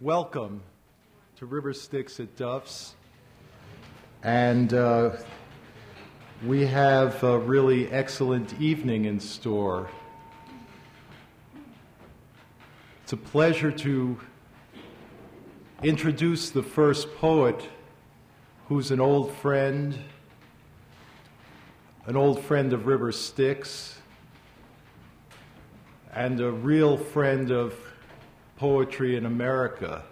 welcome to River Styx at Duff's. And we have a really excellent evening in store. It's a pleasure to introduce the first poet who's an old friend of River Styx, and a real friend of poetry in America.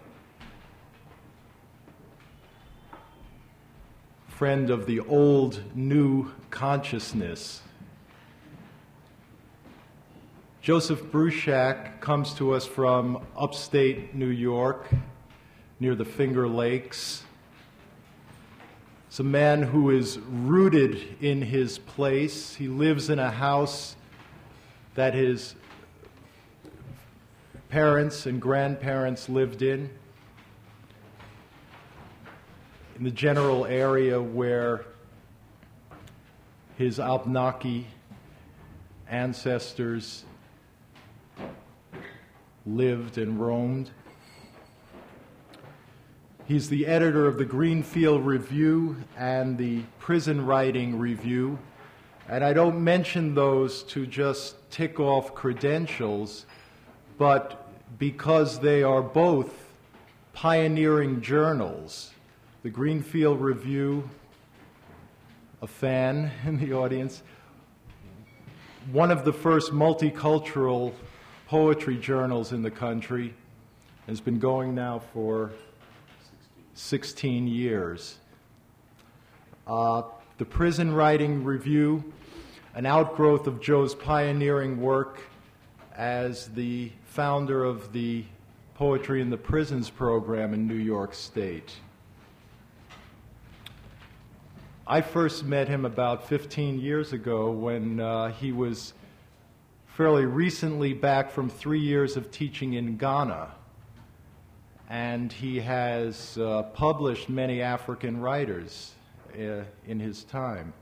Friend of the old, new consciousness. Joseph Bruchac comes to us from upstate New York, near the Finger Lakes. It's a man who is rooted in his place. He lives in a house that his parents and grandparents lived in the general area where his Abnaki ancestors lived and roamed. He's the editor of the Greenfield Review and the Prison Writing Review, and I don't mention those to just tick off credentials, but because they are both pioneering journals. The Greenfield Review, a fan in the audience, one of the first multicultural poetry journals in the country, has been going now for 16 years. The Prison Writing Review, an outgrowth of Joe's pioneering work as the founder of the Poetry in the Prisons program in New York State. I first met him about 15 years ago when he was fairly recently back from 3 years of teaching in Ghana. And he has published many African writers in his time.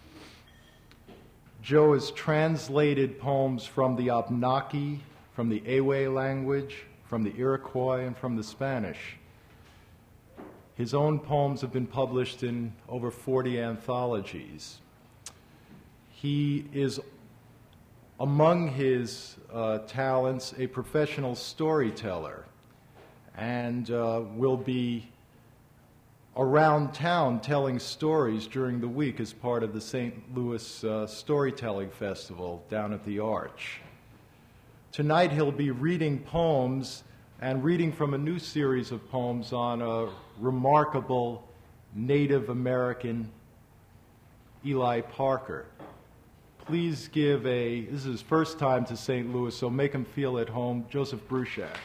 Joe has translated poems from the Abnaki, from the Ewe language, from the Iroquois, and from the Spanish. His own poems have been published in over 40 anthologies. He is, among his talents, a professional storyteller, and will be around town telling stories during the week as part of the St. Louis Storytelling Festival down at the Arch. Tonight he'll be reading poems and reading from a new series of poems on a remarkable Native American, Eli Parker. Please give this is his first time to St. Louis, so make him feel at home, Joseph Bruchac.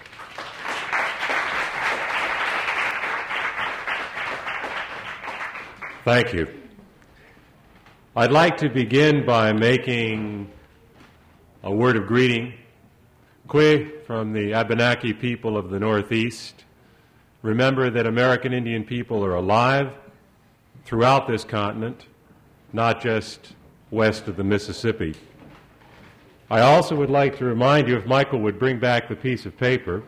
Thank you. I'd like to begin by making a word of greeting. Kwe from the Abenaki people of the Northeast. Remember that American Indian people are alive throughout this continent, not just west of the Mississippi. I also would like to remind you, if Michael would bring back the piece of paper,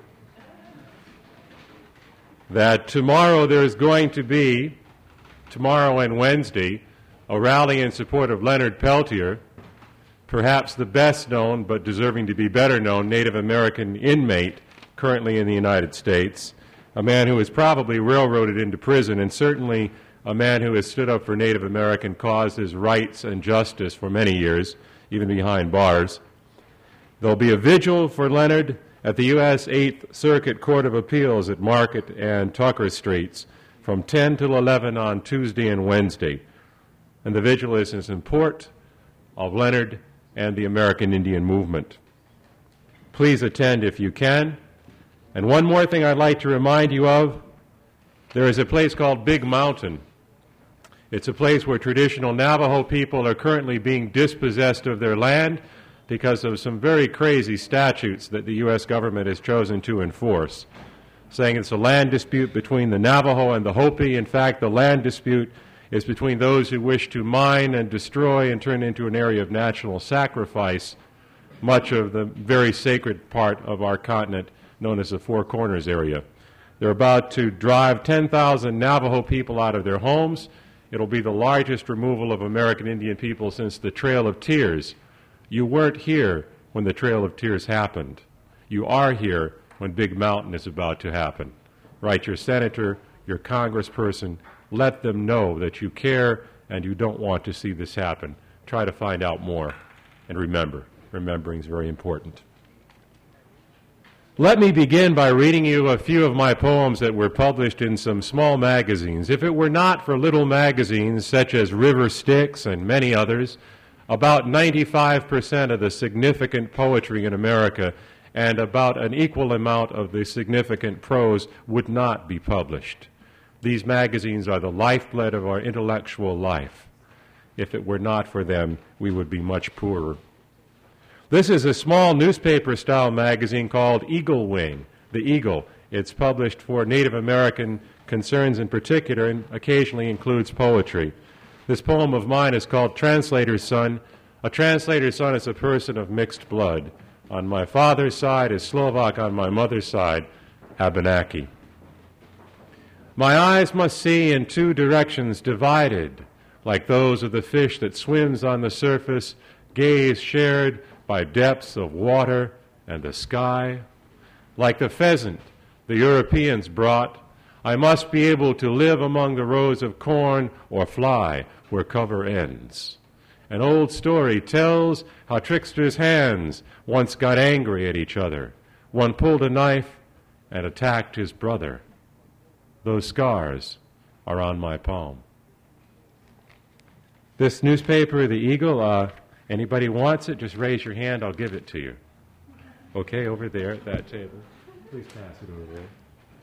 that tomorrow there is going to be, tomorrow and Wednesday, a rally in support of Leonard Peltier, perhaps the best known but deserving to be better known Native American inmate currently in the United States, a man who was probably railroaded into prison, and certainly a man who has stood up for Native American causes, rights, and justice for many years, even behind bars. There'll be a vigil for Leonard at the U.S. 8th Circuit Court of Appeals at Market and Tucker Streets from 10 till 11 on Tuesday and Wednesday. And the vigil is in support of Leonard and the American Indian movement. Please attend if you can. And one more thing I'd like to remind you of, there is a place called Big Mountain. It's a place where traditional Navajo people are currently being dispossessed of their land because of some very crazy statutes that the U.S. government has chosen to enforce, saying it's a land dispute between the Navajo and the Hopi. In fact, the land dispute is between those who wish to mine and destroy and turn into an area of national sacrifice much of the very sacred part of our continent known as the Four Corners area. They're about to drive 10,000 Navajo people out of their homes. It'll be the largest removal of American Indian people since the Trail of Tears. You weren't here when the Trail of Tears happened. You are here when Big Mountain is about to happen. Write your senator, your congressperson, let them know that you care and you don't want to see this happen. Try to find out more. And remember, remembering is very important. Let me begin by reading you a few of my poems that were published in some small magazines. If it were not for little magazines such as River Styx and many others, about 95% of the significant poetry in America and about an equal amount of the significant prose would not be published. These magazines are the lifeblood of our intellectual life. If it were not for them, we would be much poorer. This is a small newspaper-style magazine called Eagle Wing, The Eagle. It's published for Native American concerns in particular and occasionally includes poetry. This poem of mine is called Translator's Son. A translator's son is a person of mixed blood. On my father's side is Slovak, on my mother's side, Abenaki. My eyes must see in two directions divided, like those of the fish that swims on the surface, gaze shared by depths of water and the sky. Like the pheasant the Europeans brought, I must be able to live among the rows of corn or fly where cover ends. An old story tells how tricksters' hands once got angry at each other. One pulled a knife and attacked his brother. Those scars are on my palm. This newspaper, The Eagle, anybody wants it, just raise your hand, I'll give it to you. Okay, over there at that table. Please pass it over there.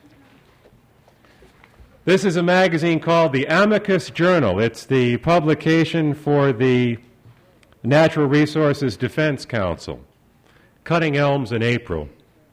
This is a magazine called the Amicus Journal. It's the publication for the Natural Resources Defense Council. Cutting elms in April.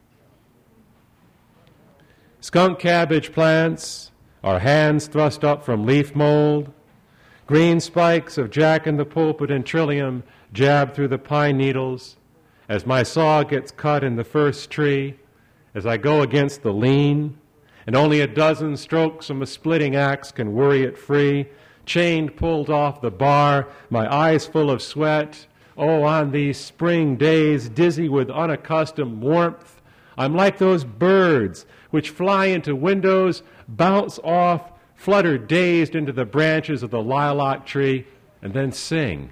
Skunk cabbage plants, our hands thrust up from leaf mold. Green spikes of jack-in-the-pulpit and trillium jab through the pine needles as my saw gets cut in the first tree, as I go against the lean, and only a dozen strokes from a splitting axe can worry it free. Chained pulled off the bar, my eyes full of sweat. Oh, on these spring days, dizzy with unaccustomed warmth, I'm like those birds which fly into windows, bounce off, flutter dazed into the branches of the lilac tree, and then sing.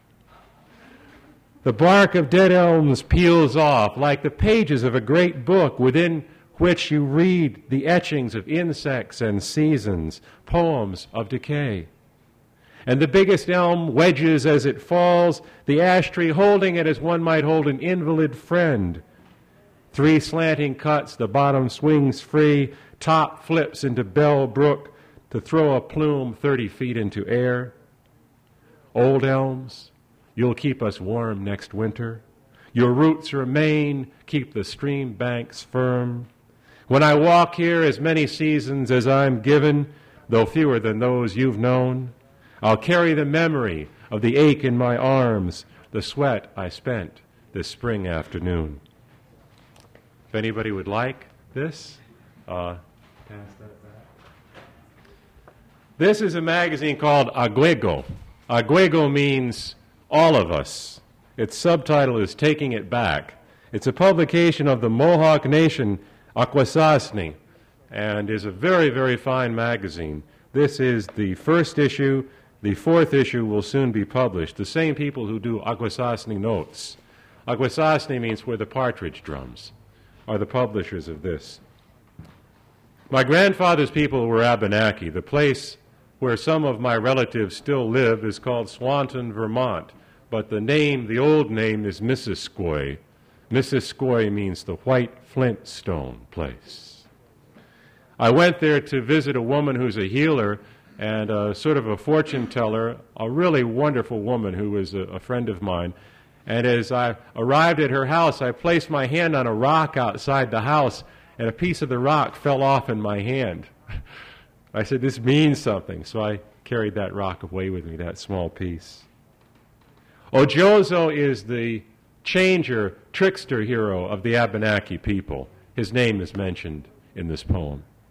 The bark of dead elms peels off like the pages of a great book within which you read the etchings of insects and seasons, poems of decay. And the biggest elm wedges as it falls, the ash tree holding it as one might hold an invalid friend. 3 slanting cuts, the bottom swings free, top flips into Bell Brook to throw a plume 30 feet into air. Old elms, you'll keep us warm next winter. Your roots remain, keep the stream banks firm. When I walk here as many seasons as I'm given, though fewer than those you've known, I'll carry the memory of the ache in my arms, the sweat I spent this spring afternoon. If anybody would like this, pass that back. This is a magazine called Aguego. Aguego means all of us. Its subtitle is Taking It Back. It's a publication of the Mohawk Nation, Akwesasne, and is a very, very fine magazine. This is the first issue. The 4th issue will soon be published. The same people who do Akwesasne Notes. Akwesasne means where the partridge drums, are the publishers of this. My grandfather's people were Abenaki. The place where some of my relatives still live is called Swanton, Vermont, but the name, the old name, is Missisquoi. Missisquoi means the white flintstone place. I went there to visit a woman who's a healer and sort of a fortune teller, a really wonderful woman who was a friend of mine. And as I arrived at her house, I placed my hand on a rock outside the house, and a piece of the rock fell off in my hand. I said, this means something. So I carried that rock away with me, that small piece. Ojozo is the changer, trickster hero of the Abenaki people. His name is mentioned in this poem.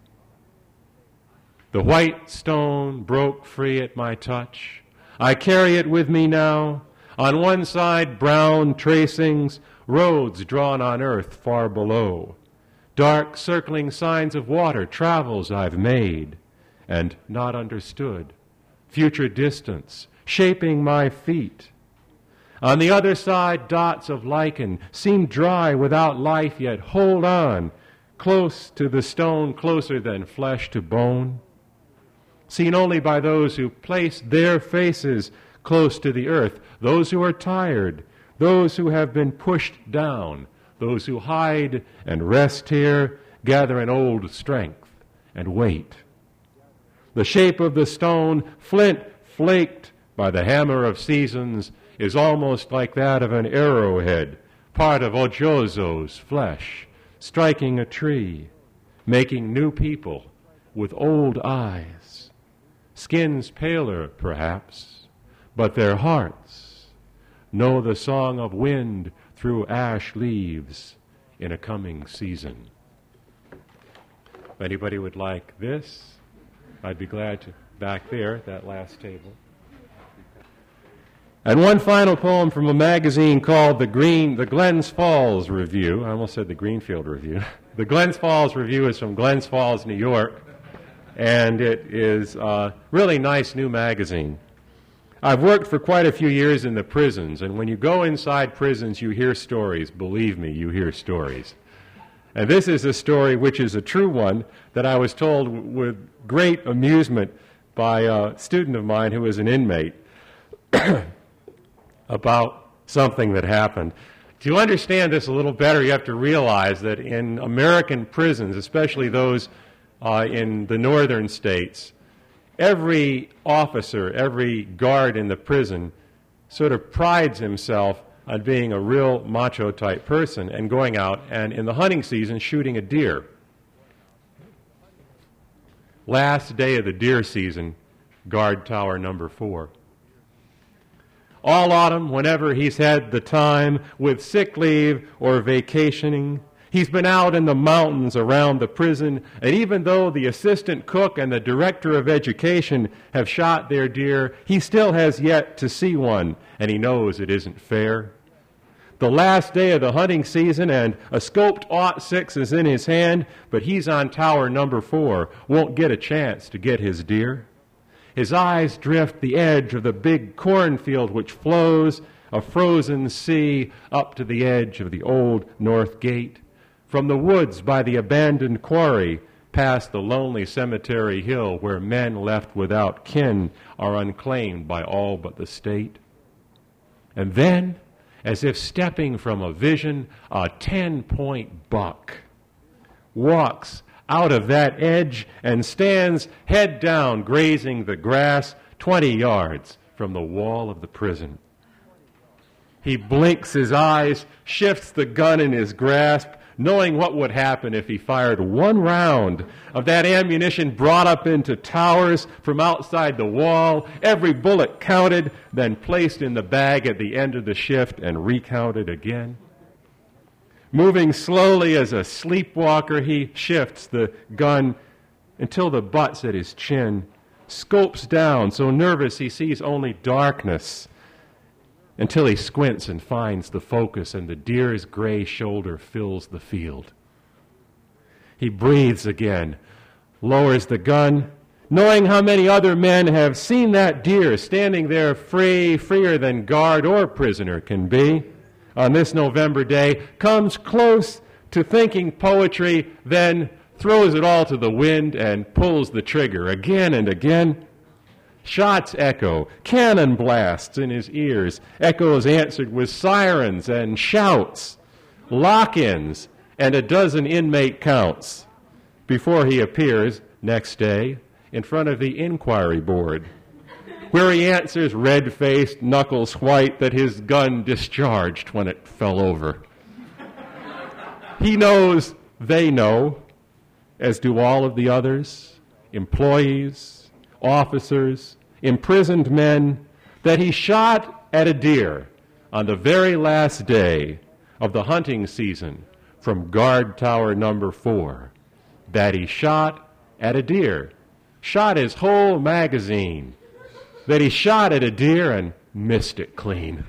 The white stone broke free at my touch. I carry it with me now. On one side, brown tracings, roads drawn on earth far below. Dark circling signs of water, travels I've made and not understood. Future distance, shaping my feet. On the other side, dots of lichen seem dry without life, yet hold on, close to the stone, closer than flesh to bone. Seen only by those who place their faces close to the earth, those who are tired, those who have been pushed down, those who hide and rest here, gather an old strength and wait. The shape of the stone, flint flaked by the hammer of seasons, is almost like that of an arrowhead, part of Ojozo's flesh, striking a tree, making new people with old eyes. Skins paler, perhaps, but their hearts know the song of wind through ash leaves in a coming season. If anybody would like this, I'd be glad to. Back there, that last table. And one final poem from a magazine called the Glens Falls Review. I almost said the Greenfield Review. The Glens Falls Review is from Glens Falls, New York, and it is a really nice new magazine. I've worked for quite a few years in the prisons, and when you go inside prisons, you hear stories. Believe me, you hear stories. And this is a story which is a true one that I was told with great amusement by a student of mine who was an inmate about something that happened. To understand this a little better, you have to realize that in American prisons, especially those in the northern states, every officer, every guard in the prison sort of prides himself on being a real macho-type person and going out and, in the hunting season, shooting a deer. Last day of the deer season, guard tower number 4. All autumn, whenever he's had the time, with sick leave or vacationing, he's been out in the mountains around the prison, and even though the assistant cook and the director of education have shot their deer, he still has yet to see one, and he knows it isn't fair. The last day of the hunting season, and a scoped .6 is in his hand, but he's on tower number 4, won't get a chance to get his deer. His eyes drift the edge of the big cornfield which flows, a frozen sea, up to the edge of the old north gate. From the woods by the abandoned quarry, past the lonely cemetery hill where men left without kin are unclaimed by all but the state. And then, as if stepping from a vision, a 10-point buck walks out of that edge and stands head down, grazing the grass 20 yards from the wall of the prison. He blinks his eyes, shifts the gun in his grasp, knowing what would happen if he fired one round of that ammunition brought up into towers from outside the wall, every bullet counted, then placed in the bag at the end of the shift and recounted again. Moving slowly as a sleepwalker, he shifts the gun until the butt's at his chin, scopes down, so nervous he sees only darkness, until he squints and finds the focus, and the deer's gray shoulder fills the field. He breathes again, lowers the gun, knowing how many other men have seen that deer standing there freer than guard or prisoner can be on this November day, comes close to thinking poetry, then throws it all to the wind and pulls the trigger again and again. Shots echo, cannon blasts in his ears, echoes answered with sirens and shouts, lock-ins, and a dozen inmate counts before he appears next day in front of the inquiry board, where he answers red-faced, knuckles white, that his gun discharged when it fell over. He knows they know, as do all of the others, employees, officers, imprisoned men, that he shot at a deer on the very last day of the hunting season from guard tower number 4, that he shot at a deer, shot his whole magazine, that he shot at a deer and missed it clean.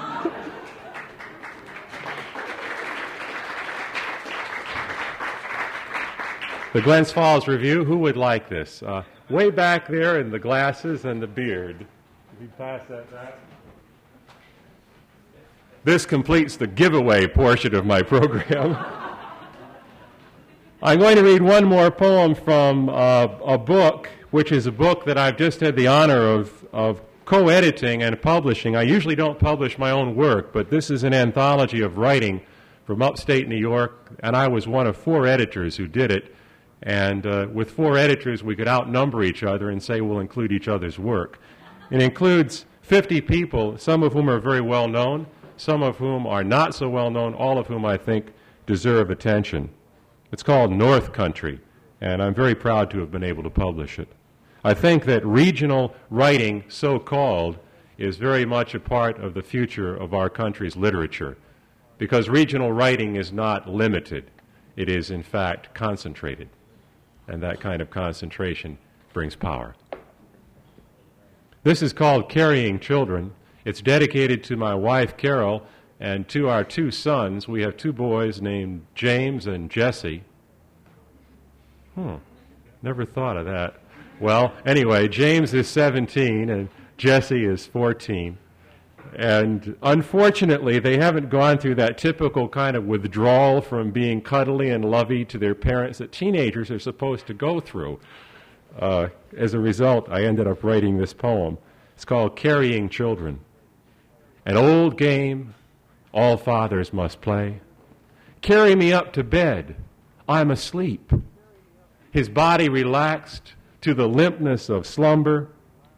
The Glens Falls Review, who would like this? Way back there in the glasses and the beard. If you pass that back. This completes the giveaway portion of my program. I'm going to read one more poem from a book, which is a book that I've just had the honor of co-editing and publishing. I usually don't publish my own work, but this is an anthology of writing from upstate New York, and I was one of 4 editors who did it. And with 4 editors, we could outnumber each other and say we'll include each other's work. It includes 50 people, some of whom are very well known, some of whom are not so well known, all of whom I think deserve attention. It's called North Country, and I'm very proud to have been able to publish it. I think that regional writing, so-called, is very much a part of the future of our country's literature, because regional writing is not limited. It is, in fact, concentrated, and that kind of concentration brings power. This is called Carrying Children. It's dedicated to my wife, Carol, and to our 2 sons. We have 2 boys named James and Jesse. Never thought of that. Well, anyway, James is 17 and Jesse is 14. And unfortunately, they haven't gone through that typical kind of withdrawal from being cuddly and lovey to their parents that teenagers are supposed to go through. As a result, I ended up writing this poem. It's called Carrying Children. An old game all fathers must play. Carry me up to bed. I'm asleep. His body relaxed to the limpness of slumber.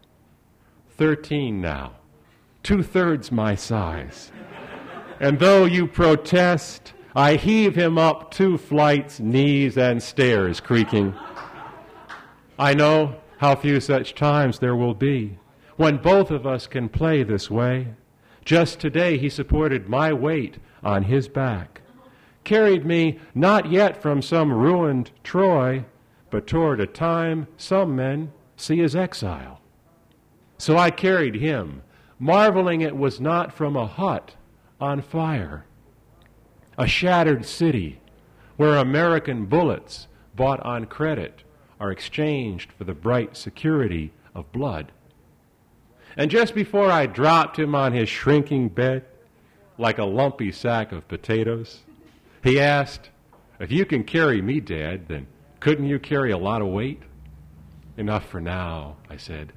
13 now. 2/3 my size. And though you protest, I heave him up 2 flights, knees and stairs creaking. I know how few such times there will be when both of us can play this way. Just today he supported my weight on his back, carried me not yet from some ruined Troy, but toward a time some men see as exile. So I carried him, marveling it was not from a hut on fire, a shattered city where American bullets bought on credit are exchanged for the bright security of blood. And just before I dropped him on his shrinking bed, like a lumpy sack of potatoes, he asked, "If you can carry me, Dad, then couldn't you carry a lot of weight?" "Enough for now," I said.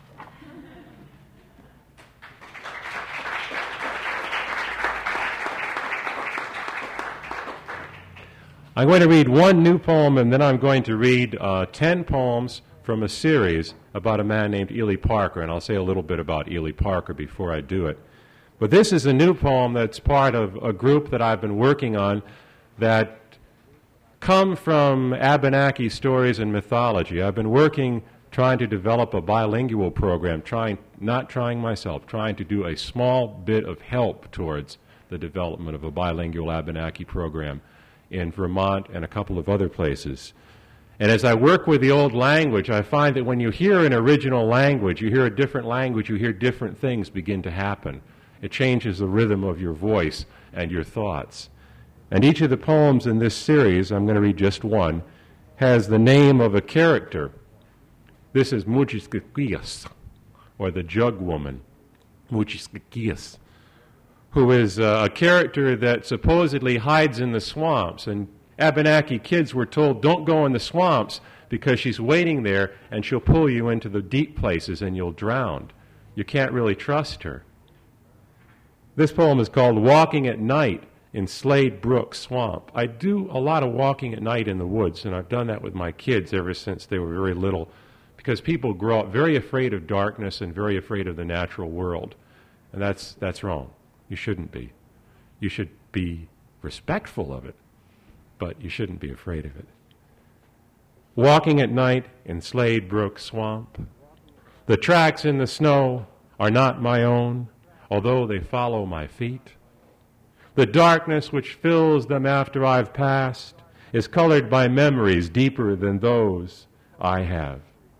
I'm going to read one new poem, and then I'm going to read 10 poems from a series about a man named Ely Parker, and I'll say a little bit about Ely Parker before I do it. But this is a new poem that's part of a group that I've been working on that come from Abenaki stories and mythology. I've been working trying to develop a bilingual program, trying to do a small bit of help towards the development of a bilingual Abenaki program in Vermont and a couple of other places. And as I work with the old language, I find that when you hear an original language, you hear a different language, you hear different things begin to happen. It changes the rhythm of your voice and your thoughts. And each of the poems in this series, I'm going to read just one, has the name of a character. This is Muchiskikias, or the Jug Woman, Muchiskikias, who is a character that supposedly hides in the swamps. And Abenaki kids were told, don't go in the swamps because she's waiting there and she'll pull you into the deep places and you'll drown. You can't really trust her. This poem is called Walking at Night in Slade Brook Swamp. I do a lot of walking at night in the woods, and I've done that with my kids ever since they were very little, because people grow up very afraid of darkness and very afraid of the natural world. And that's wrong. You shouldn't be. You should be respectful of it, but you shouldn't be afraid of it. Walking at night in Slade Brook Swamp. The tracks in the snow are not my own, although they follow my feet. The darkness which fills them after I've passed is colored by memories deeper than those I have.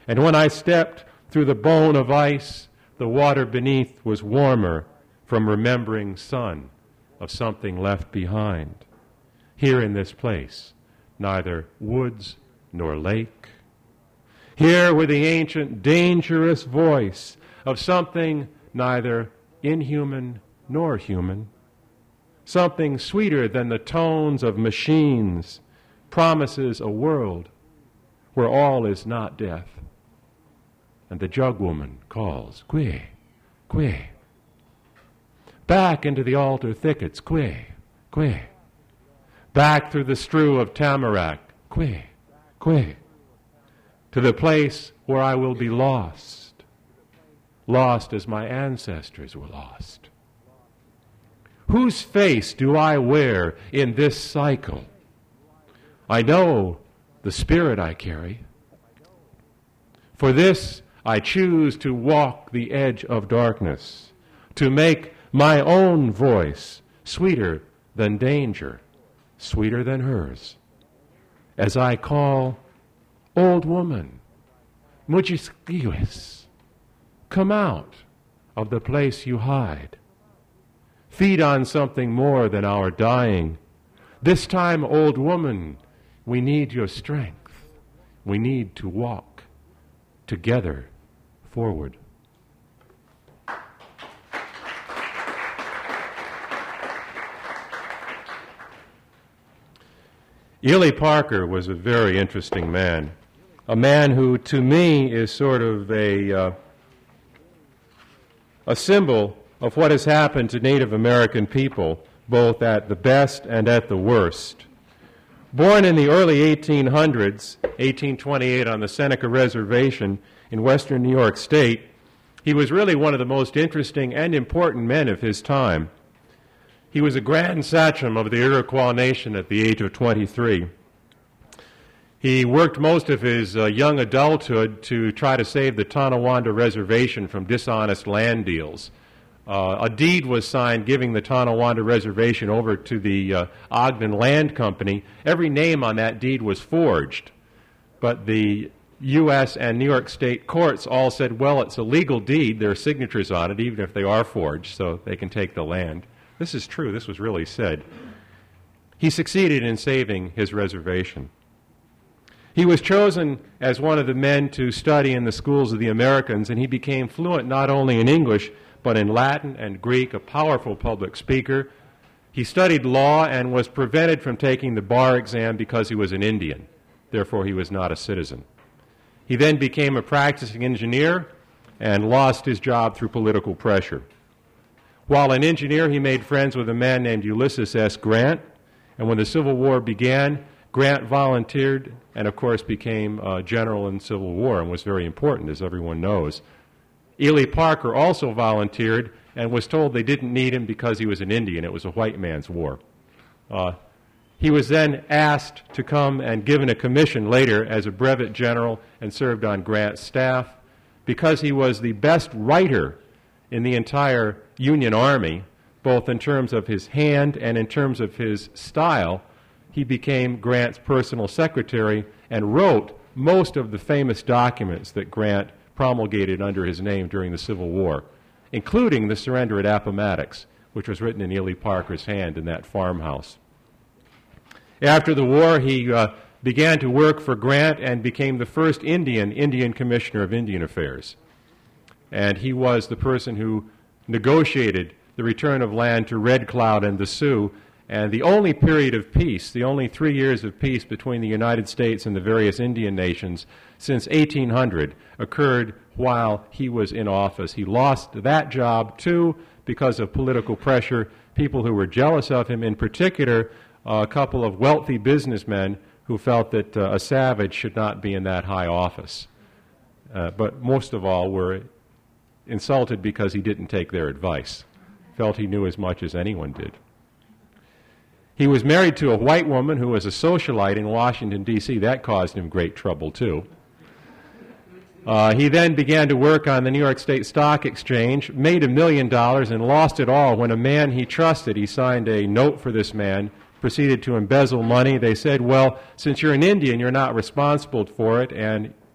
And when I stepped through the bone of ice, the water beneath was warmer from remembering sun of something left behind. Here in this place, neither woods nor lake. Here were the ancient dangerous voice of something neither inhuman nor human, something sweeter than the tones of machines, promises a world where all is not death. And the jug woman calls, "Kwe, Kwe." Back into the altar thickets, "Kwe, Kwe." Back through the strew of tamarack, "Kwe, Kwe." To the place where I will be lost, lost as my ancestors were lost. Whose face do I wear in this cycle? I know the spirit I carry. For this I choose to walk the edge of darkness, to make my own voice sweeter than danger, sweeter than hers, as I call, "Old woman, Mujiskiwis, come out of the place you hide. Feed on something more than our dying. This time, old woman, we need your strength. We need to walk together forward." Ely Parker was a very interesting man, a man who to me is sort of a symbol of what has happened to Native American people, both at the best and at the worst. Born in the early 1800s, 1828 on the Seneca Reservation in western New York State, he was really one of the most interesting and important men of his time. He was a Grand Sachem of the Iroquois Nation at the age of 23. He worked most of his young adulthood to try to save the Tonawanda Reservation from dishonest land deals. A deed was signed giving the Tonawanda Reservation over to the Ogden Land Company. Every name on that deed was forged, but the U.S. and New York State courts all said, well, it's a legal deed. There are signatures on it, even if they are forged, so they can take the land. This is true. This was really said. He succeeded in saving his reservation. He was chosen as one of the men to study in the schools of the Americans, and he became fluent not only in English, but in Latin and Greek, a powerful public speaker. He studied law and was prevented from taking the bar exam because he was an Indian. Therefore, he was not a citizen. He then became a practicing engineer and lost his job through political pressure. While an engineer, he made friends with a man named Ulysses S. Grant, and when the Civil War began, Grant volunteered and, of course, became a general in the Civil War and was very important, as everyone knows. Ely Parker also volunteered and was told they didn't need him because he was an Indian. It was a white man's war. He was then asked to come and given a commission later as a brevet general and served on Grant's staff. Because he was the best writer in the entire Union Army, both in terms of his hand and in terms of his style, he became Grant's personal secretary and wrote most of the famous documents that Grant promulgated under his name during the Civil War, including the surrender at Appomattox, which was written in Ely Parker's hand in that farmhouse. After the war, he began to work for Grant and became the first Indian Commissioner of Indian Affairs. And he was the person who negotiated the return of land to Red Cloud and the Sioux. And the only period of peace, the only 3 years of peace between the United States and the various Indian nations since 1800 occurred while he was in office. He lost that job, too, because of political pressure, people who were jealous of him, in particular, a couple of wealthy businessmen who felt that a savage should not be in that high office. But most of all were insulted because he didn't take their advice, felt he knew as much as anyone did. He was married to a white woman who was a socialite in Washington, D.C. That caused him great trouble, too. He then began to work on the New York State Stock Exchange, made $1 million, and lost it all when a man he trusted, he signed a note for this man, proceeded to embezzle money. They said, well, since you're an Indian, you're not responsible for it, and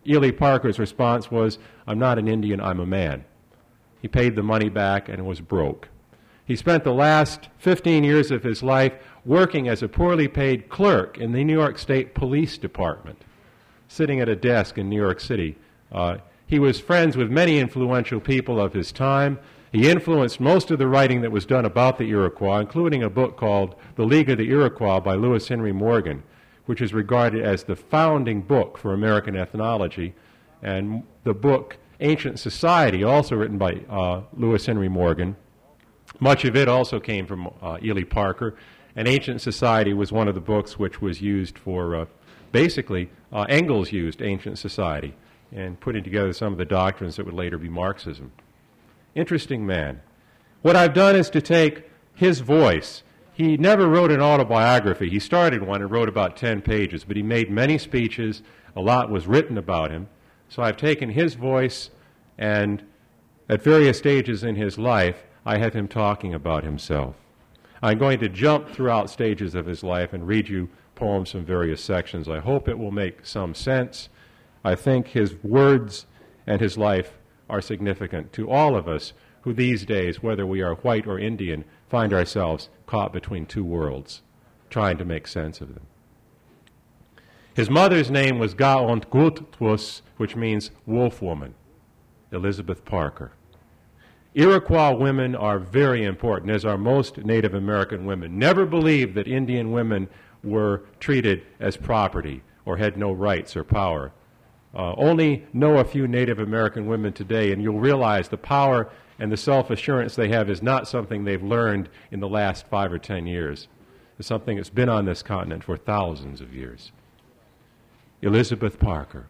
Ely Parker's response was, "I'm not an Indian, I'm a man." He paid the money back and was broke. He spent the last 15 years of his life working as a poorly paid clerk in the New York State Police Department, sitting at a desk in New York City. He was friends with many influential people of his time. He influenced most of the writing that was done about the Iroquois, including a book called The League of the Iroquois by Lewis Henry Morgan, which is regarded as the founding book for American ethnology, and the book Ancient Society, also written by Lewis Henry Morgan. Much of it also came from Ely Parker, and Ancient Society was one of the books which was used for, basically, Engels used Ancient Society and putting together some of the doctrines that would later be Marxism. Interesting man. What I've done is to take his voice. He never wrote an autobiography. He started one and wrote about 10 pages, but he made many speeches. A lot was written about him. So I've taken his voice, and at various stages in his life, I have him talking about himself. I'm going to jump throughout stages of his life and read you poems from various sections. I hope it will make some sense. I think his words and his life are significant to all of us who these days, whether we are white or Indian, find ourselves caught between two worlds, trying to make sense of them. His mother's name was Gaontgutwus, which means wolf woman, Elizabeth Parker. Iroquois women are very important, as are most Native American women. Never believed that Indian women were treated as property or had no rights or power. Only know a few Native American women today, and you'll realize the power and the self-assurance they have is not something they've learned in the last 5 or 10 years. It's something that's been on this continent for thousands of years. Elizabeth Parker.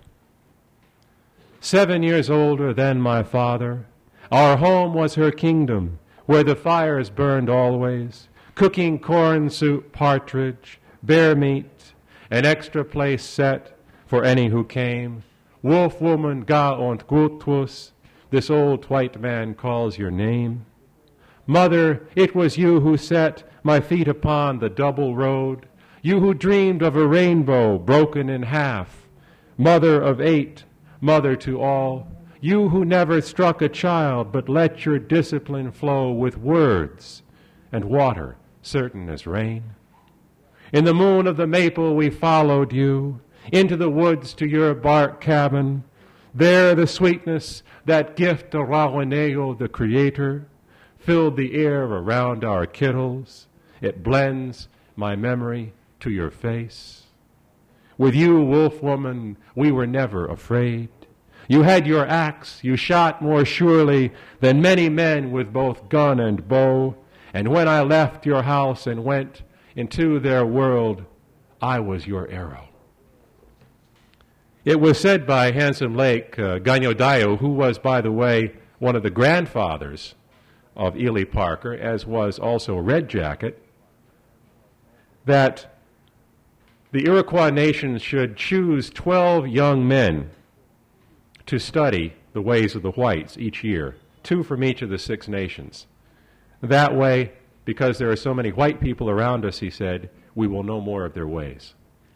7 years older than my father, our home was her kingdom, where the fires burned always, cooking corn soup, partridge, bear meat, an extra place set for any who came. Wolf woman Gaontgutwus, this old white man calls your name. Mother, it was you who set my feet upon the double road, you who dreamed of a rainbow broken in half. Mother of 8, mother to all, you who never struck a child but let your discipline flow with words and water certain as rain. In the moon of the maple we followed you, into the woods to your bark cabin. There the sweetness, that gift of Rawaneo, the Creator, filled the air around our kittles. It blends my memory to your face. With you, wolf woman, we were never afraid. You had your axe, you shot more surely than many men with both gun and bow. And when I left your house and went into their world, I was your arrow. It was said by Handsome Lake Ganyodayo, who was, by the way, one of the grandfathers of Ely Parker, as was also Red Jacket, that the Iroquois nation should choose 12 young men to study the ways of the whites each year, 2 from each of the 6 nations. That way, because there are so many white people around us, he said, we will know more of their ways.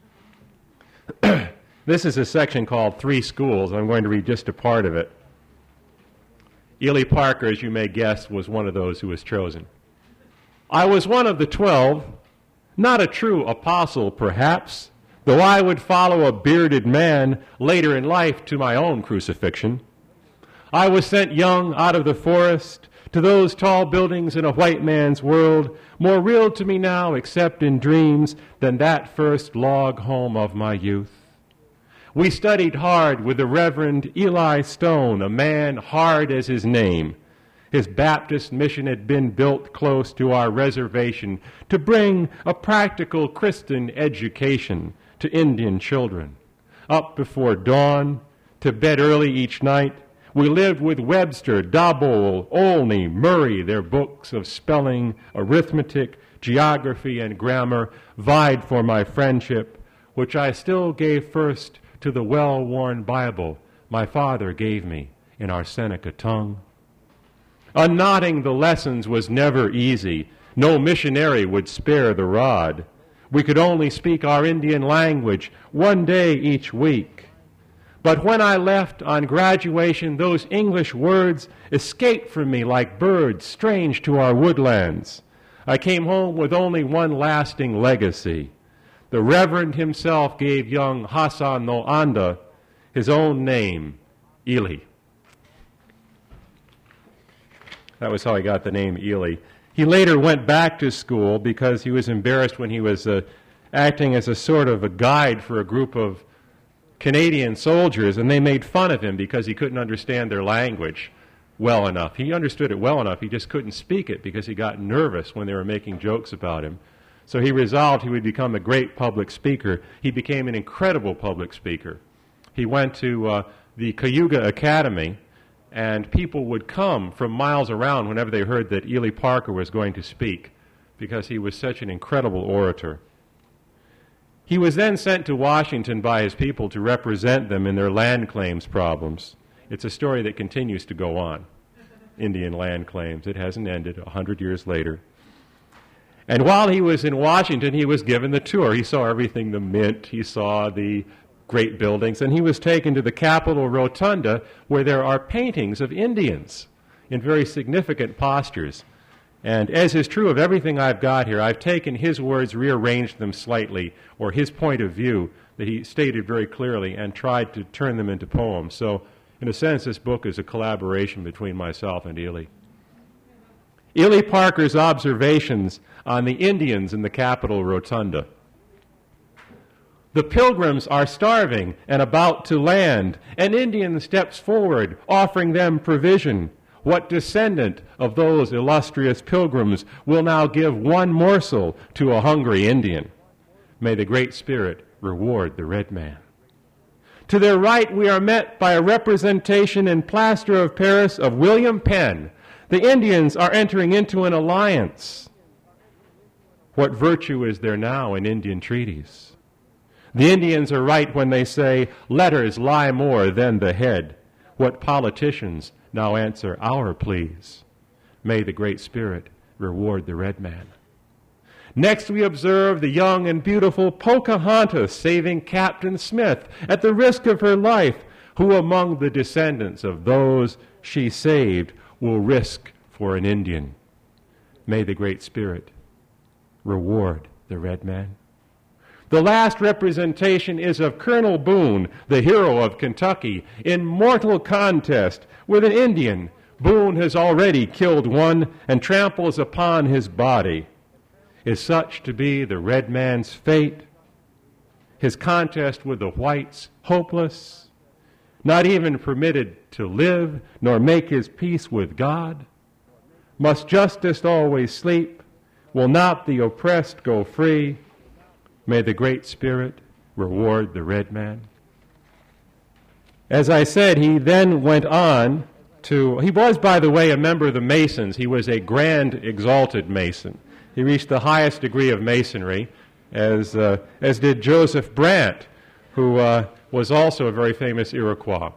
This is a section called 3 Schools. I'm going to read just a part of it. Ely Parker, as you may guess, was one of those who was chosen. I was one of the 12, not a true apostle, perhaps, though I would follow a bearded man later in life to my own crucifixion. I was sent young out of the forest to those tall buildings in a white man's world, more real to me now, except in dreams, than that first log home of my youth. We studied hard with the Reverend Eli Stone, a man hard as his name. His Baptist mission had been built close to our reservation to bring a practical Christian education to Indian children. Up before dawn, to bed early each night, we lived with Webster, Dabble, Olney, Murray. Their books of spelling, arithmetic, geography, and grammar vied for my friendship, which I still gave first to the well-worn Bible my father gave me in our Seneca tongue. Unknotting the lessons was never easy. No missionary would spare the rod. We could only speak our Indian language one day each week. But when I left on graduation, those English words escaped from me like birds strange to our woodlands. I came home with only one lasting legacy. The Reverend himself gave young Hassan no Anda his own name, Ely. That was how he got the name Ely. He later went back to school because he was embarrassed when he was acting as a sort of a guide for a group of Canadian soldiers, and they made fun of him because he couldn't understand their language well enough. He understood it well enough, he just couldn't speak it because he got nervous when they were making jokes about him. So he resolved he would become a great public speaker. He became an incredible public speaker. He went to the Cayuga Academy, and people would come from miles around whenever they heard that Ely Parker was going to speak because he was such an incredible orator. He was then sent to Washington by his people to represent them in their land claims problems. It's a story that continues to go on, Indian land claims. It hasn't ended 100 years later. And while he was in Washington, he was given the tour. He saw everything, the Mint, he saw the great buildings, and he was taken to the Capitol Rotunda where there are paintings of Indians in very significant postures. And as is true of everything I've got here, I've taken his words, rearranged them slightly, or his point of view that he stated very clearly, and tried to turn them into poems. So, in a sense, this book is a collaboration between myself and Ely. Ely Parker's observations on the Indians in the Capitol Rotunda. The pilgrims are starving and about to land. An Indian steps forward, offering them provision. What descendant of those illustrious pilgrims will now give one morsel to a hungry Indian? May the Great Spirit reward the red man. To their right, we are met by a representation in plaster of Paris of William Penn. The Indians are entering into an alliance. What virtue is there now in Indian treaties? The Indians are right when they say, letters lie more than the head. What politicians now answer our pleas? May the Great Spirit reward the red man. Next we observe the young and beautiful Pocahontas saving Captain Smith at the risk of her life, who among the descendants of those she saved will risk for an Indian. May the Great Spirit reward the red man. The last representation is of Colonel Boone, the hero of Kentucky, in mortal contest with an Indian. Boone has already killed one and tramples upon his body. Is such to be the red man's fate? His contest with the whites hopeless? Not even permitted to live, nor make his peace with God? Must justice always sleep? Will not the oppressed go free? May the Great Spirit reward the red man. As I said, he then went on to, he was, by the way, a member of the Masons. He was a grand exalted Mason. He reached the highest degree of Masonry, as did Joseph Brant, who was also a very famous Iroquois.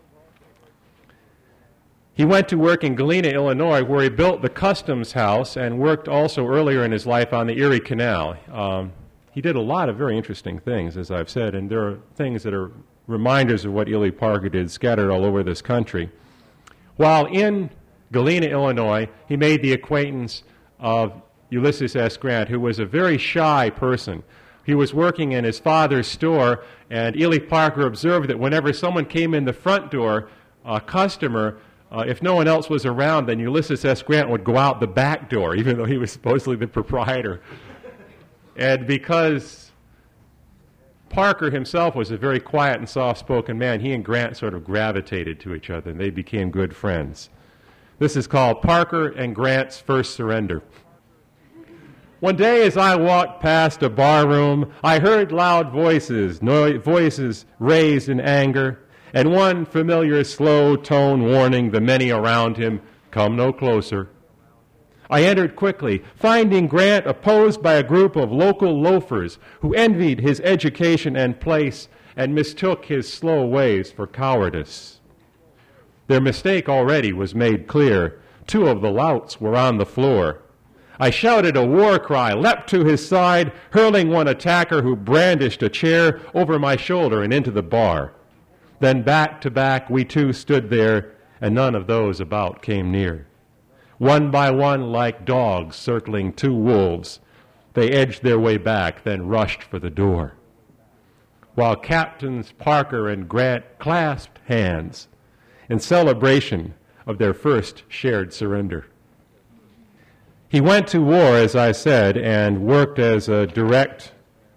He went to work in Galena, Illinois, where he built the Customs House and worked also earlier in his life on the Erie Canal. He did a lot of very interesting things, as I've said, and there are things that are reminders of what Ely Parker did scattered all over this country. While in Galena, Illinois, he made the acquaintance of Ulysses S. Grant, who was a very shy person. He was working in his father's store, and Ely Parker observed that whenever someone came in the front door, a customer, if no one else was around, then Ulysses S. Grant would go out the back door, even though he was supposedly the proprietor. And because Parker himself was a very quiet and soft-spoken man, he and Grant sort of gravitated to each other, and they became good friends. This is called Parker and Grant's First Surrender. One day as I walked past a bar room, I heard loud voices raised in anger, and one familiar slow tone warning the many around him, "Come no closer." I entered quickly, finding Grant opposed by a group of local loafers who envied his education and place and mistook his slow ways for cowardice. Their mistake already was made clear. Two of the louts were on the floor. I shouted a war cry, leapt to his side, hurling one attacker who brandished a chair over my shoulder and into the bar. Then back to back we two stood there, and none of those about came near. One by one, like dogs circling two wolves, they edged their way back, then rushed for the door, while Captains Parker and Grant clasped hands in celebration of their first shared surrender. He went to war, as I said, and worked as a direct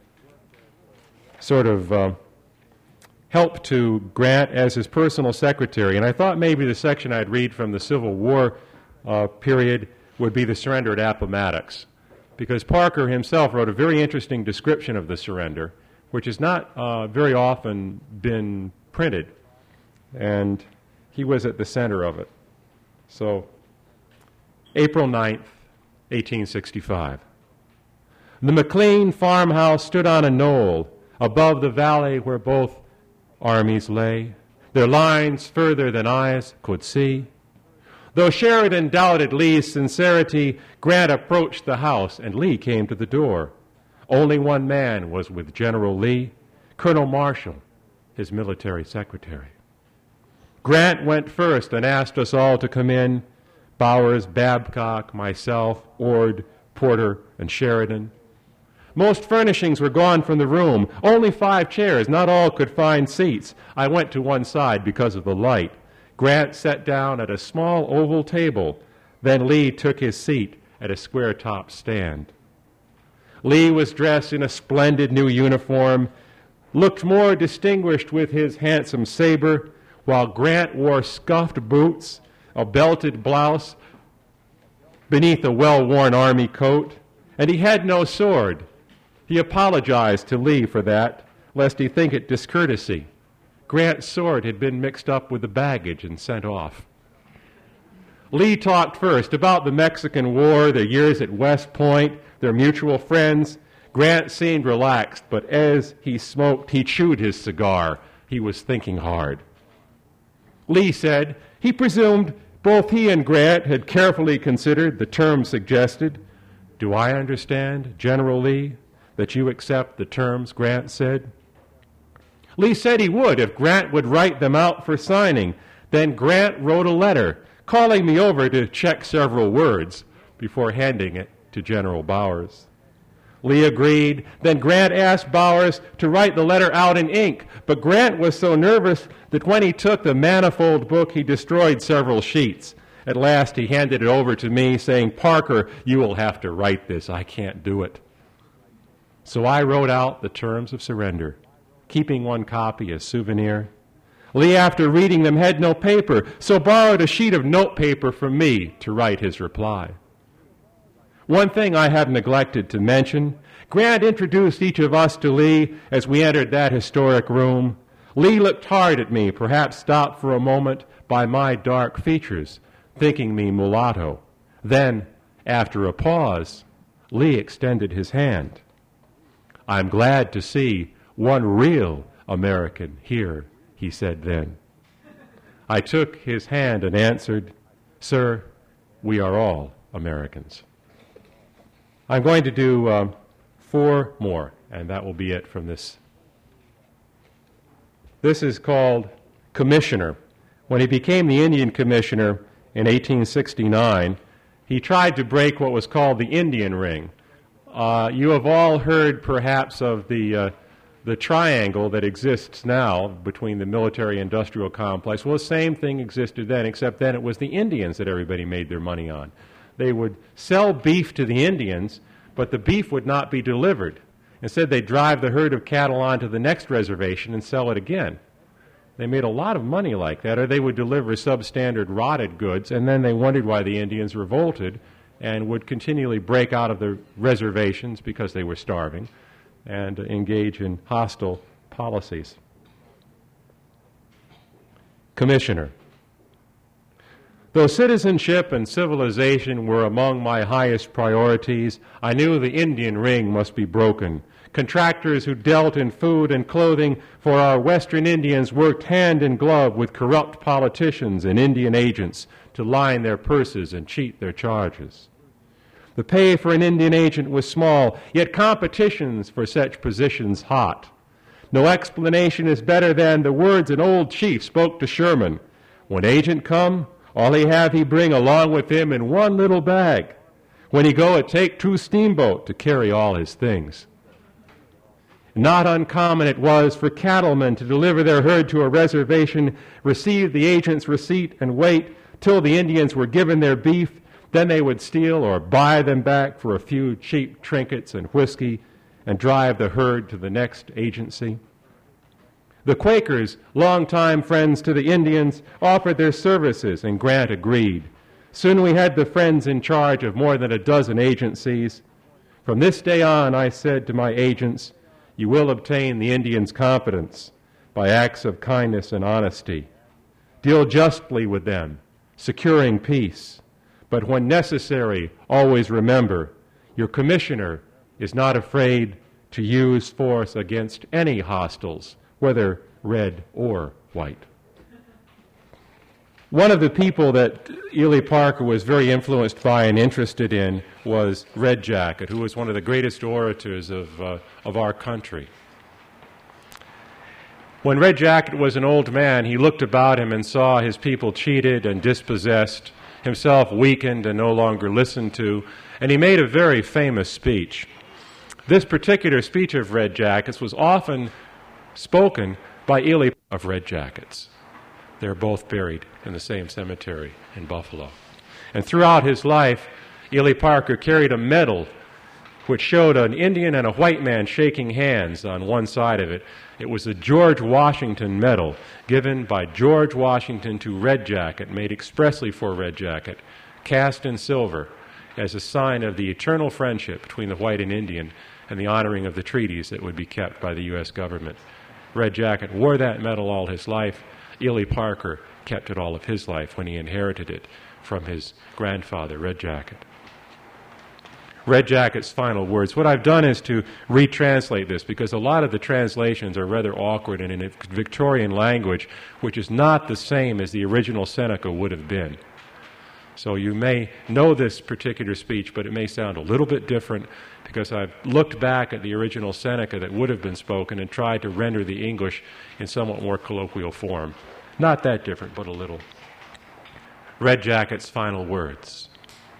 sort of help to Grant as his personal secretary. And I thought maybe the section I'd read from the Civil War period would be the surrender at Appomattox, because Parker himself wrote a very interesting description of the surrender, which has not very often been printed, and he was at the center of it. So, April 9th, 1865. The McLean farmhouse stood on a knoll above the valley where both armies lay, their lines further than eyes could see. Though Sheridan doubted Lee's sincerity, Grant approached the house, and Lee came to the door. Only one man was with General Lee, Colonel Marshall, his military secretary. Grant went first and asked us all to come in, Bowers, Babcock, myself, Ord, Porter, and Sheridan. Most furnishings were gone from the room. Only 5 chairs. Not all could find seats. I went to one side because of the light. Grant sat down at a small oval table. Then Lee took his seat at a square-top stand. Lee was dressed in a splendid new uniform, looked more distinguished with his handsome saber, while Grant wore scuffed boots, a belted blouse beneath a well-worn army coat, and he had no sword. He apologized to Lee for that, lest he think it discourtesy. Grant's sword had been mixed up with the baggage and sent off. Lee talked first about the Mexican War, their years at West Point, their mutual friends. Grant seemed relaxed, but as he smoked, he chewed his cigar. He was thinking hard. Lee said he presumed both he and Grant had carefully considered the terms suggested. "Do I understand, General Lee, that you accept the terms?" Grant said. Lee said he would if Grant would write them out for signing. Then Grant wrote a letter, calling me over to check several words before handing it to General Bowers. Lee agreed. Then Grant asked Bowers to write the letter out in ink, but Grant was so nervous that when he took the manifold book, he destroyed several sheets. At last, he handed it over to me, saying, "Parker, you will have to write this. I can't do it." So I wrote out the terms of surrender, keeping one copy as souvenir. Lee, after reading them, had no paper, so borrowed a sheet of notepaper from me to write his reply. One thing I have neglected to mention, Grant introduced each of us to Lee as we entered that historic room. Lee looked hard at me, perhaps stopped for a moment by my dark features, thinking me mulatto. Then, after a pause, Lee extended his hand. "I'm glad to see one real American here," he said then. I took his hand and answered, "Sir, we are all Americans." I'm going to do 4 more, and that will be it from this. This is called Commissioner. When he became the Indian Commissioner in 1869, he tried to break what was called the Indian Ring. You have all heard perhaps of the triangle that exists now between the military-industrial complex. Well, the same thing existed then, except then it was the Indians that everybody made their money on. They would sell beef to the Indians, but the beef would not be delivered. Instead, they'd drive the herd of cattle on to the next reservation and sell it again. They made a lot of money like that, or they would deliver substandard rotted goods, and then they wondered why the Indians revolted and would continually break out of the reservations because they were starving and engage in hostile policies. Commissioner. Though citizenship and civilization were among my highest priorities, I knew the Indian ring must be broken. Contractors who dealt in food and clothing for our Western Indians worked hand in glove with corrupt politicians and Indian agents to line their purses and cheat their charges. The pay for an Indian agent was small, yet competitions for such positions hot. No explanation is better than the words an old chief spoke to Sherman. When agent come, all he have he bring along with him in one little bag. When he go, it take 2 steamboat to carry all his things. Not uncommon it was for cattlemen to deliver their herd to a reservation, receive the agent's receipt, and wait till the Indians were given their beef. Then they would steal or buy them back for a few cheap trinkets and whiskey and drive the herd to the next agency. The Quakers, longtime friends to the Indians, offered their services, and Grant agreed. Soon we had the friends in charge of more than a dozen agencies. From this day on, I said to my agents, you will obtain the Indians' confidence by acts of kindness and honesty. Deal justly with them, securing peace. But when necessary, always remember, your commissioner is not afraid to use force against any hostiles, whether red or white. One of the people that Ely Parker was very influenced by and interested in was Red Jacket, who was one of the greatest orators of our country. When Red Jacket was an old man, he looked about him and saw his people cheated and dispossessed, himself weakened and no longer listened to, and he made a very famous speech. This particular speech of Red Jacket's was often spoken by Ely of Red Jackets. They're both buried in the same cemetery in Buffalo. And throughout his life, Ely Parker carried a medal which showed an Indian and a white man shaking hands on one side of it. It was a George Washington medal given by George Washington to Red Jacket, made expressly for Red Jacket, cast in silver as a sign of the eternal friendship between the white and Indian and the honoring of the treaties that would be kept by the U.S. government. Red Jacket wore that medal all his life. Ely Parker kept it all of his life when he inherited it from his grandfather, Red Jacket. Red Jacket's final words. What I've done is to retranslate this because a lot of the translations are rather awkward and in a Victorian language, which is not the same as the original Seneca would have been. So you may know this particular speech, but it may sound a little bit different because I've looked back at the original Seneca that would have been spoken and tried to render the English in somewhat more colloquial form. Not that different, but a little. Red Jacket's final words.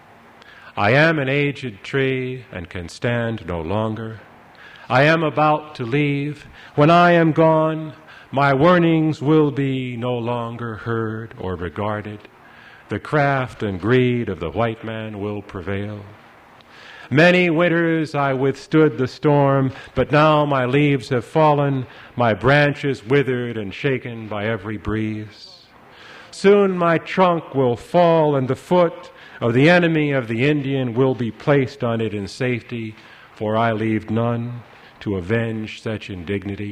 I am an aged tree and can stand no longer. I am about to leave. When I am gone, my warnings will be no longer heard or regarded. The craft and greed of the white man will prevail. Many winters I withstood the storm, but now my leaves have fallen, my branches withered and shaken by every breeze. Soon my trunk will fall, and the foot of the enemy of the Indian will be placed on it in safety, for I leave none to avenge such indignity.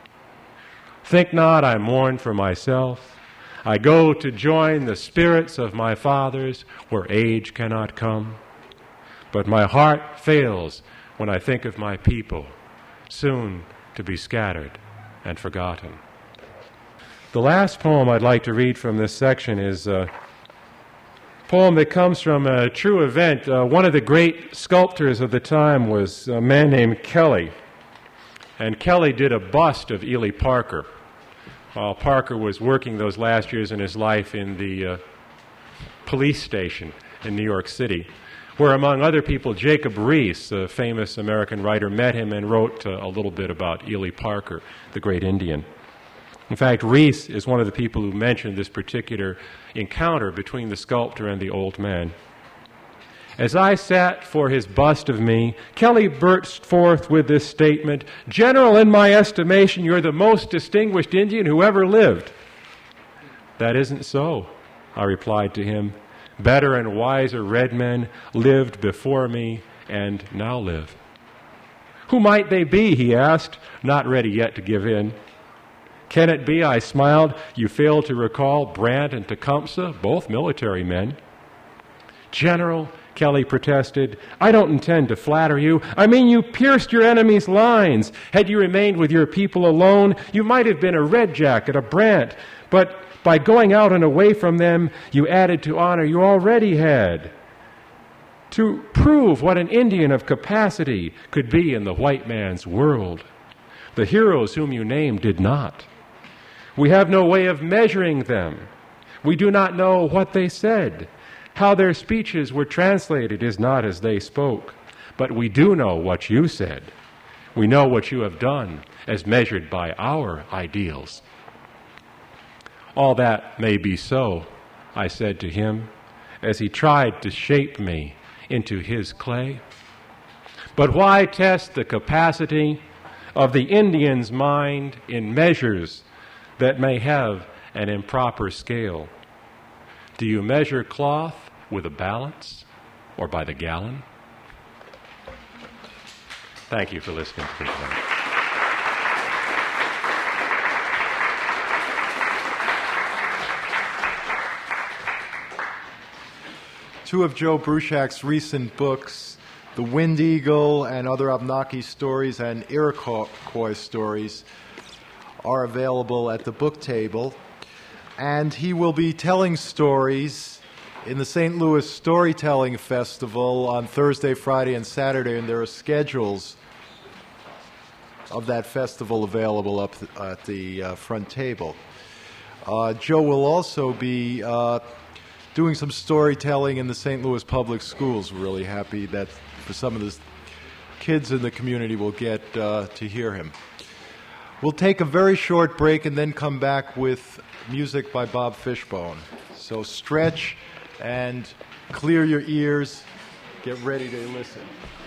Think not I mourn for myself. I go to join the spirits of my fathers where age cannot come. But my heart fails when I think of my people, soon to be scattered and forgotten. The last poem I'd like to read from this section is a poem that comes from a true event. One of the great sculptors of the time was a man named Kelly. And Kelly did a bust of Ely Parker while Parker was working those last years in his life in the police station in New York City, where, among other people, Jacob Riis, a famous American writer, met him and wrote a little bit about Ely Parker, the great Indian. In fact, Riis is one of the people who mentioned this particular encounter between the sculptor and the old man. As I sat for his bust of me, Kelly burst forth with this statement, "General, in my estimation, you're the most distinguished Indian who ever lived." "That isn't so," I replied to him. "Better and wiser red men lived before me and now live." "Who might they be?" he asked, not ready yet to give in. "Can it be," I smiled, "you fail to recall Brant and Tecumseh, both military men?" "General," Kelly protested, "I don't intend to flatter you. I mean, you pierced your enemy's lines. Had you remained with your people alone, you might have been a Red Jacket, a Brant, but by going out and away from them, you added to honor you already had. To prove what an Indian of capacity could be in the white man's world. The heroes whom you name did not. We have no way of measuring them. We do not know what they said. How their speeches were translated is not as they spoke. But we do know what you said. We know what you have done as measured by our ideals. All that may be so, I said to him, as he tried to shape me into his clay. But why test the capacity of the Indian's mind in measures that may have an improper scale? Do you measure cloth with a balance or by the gallon? Thank you for listening to me tonight. Two of Joe Bruchak's recent books, The Wind Eagle and Other Abnaki Stories and Iroquois Stories, are available at the book table. And he will be telling stories in the St. Louis Storytelling Festival on Thursday, Friday, and Saturday, and there are schedules of that festival available up at the front table. Joe will also be doing some storytelling in the St. Louis Public Schools. We're really happy that for some of the kids in the community will get to hear him. We'll take a very short break and then come back with music by Bob Fishbone. So stretch and clear your ears. Get ready to listen.